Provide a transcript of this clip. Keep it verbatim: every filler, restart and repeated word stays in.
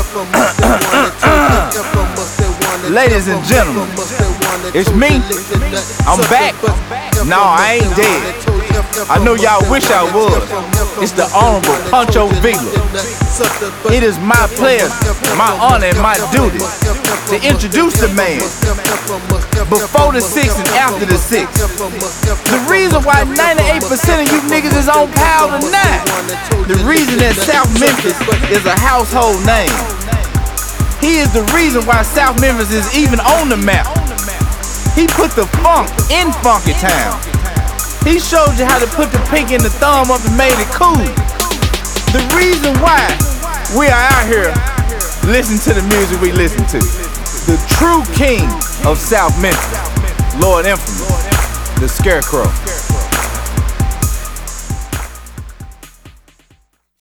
Ladies and gentlemen, it's me. I'm back. No, I ain't dead. I know y'all wish I was. It's the Honorable Pancho Villa. It is my pleasure, my honor, and my duty to introduce the man before the six and after the six. The reason why ninety-eight percent of you niggas is on Powder nine. The reason that South Memphis is a household name. He is the reason why South Memphis is even on the map. He put the funk in Funky Town. He showed you how to put the pinky and the thumb up and made it cool. The reason why we are out here listening to the music we listen to. The true king of South Memphis, Lord Infamous, the Scarecrow.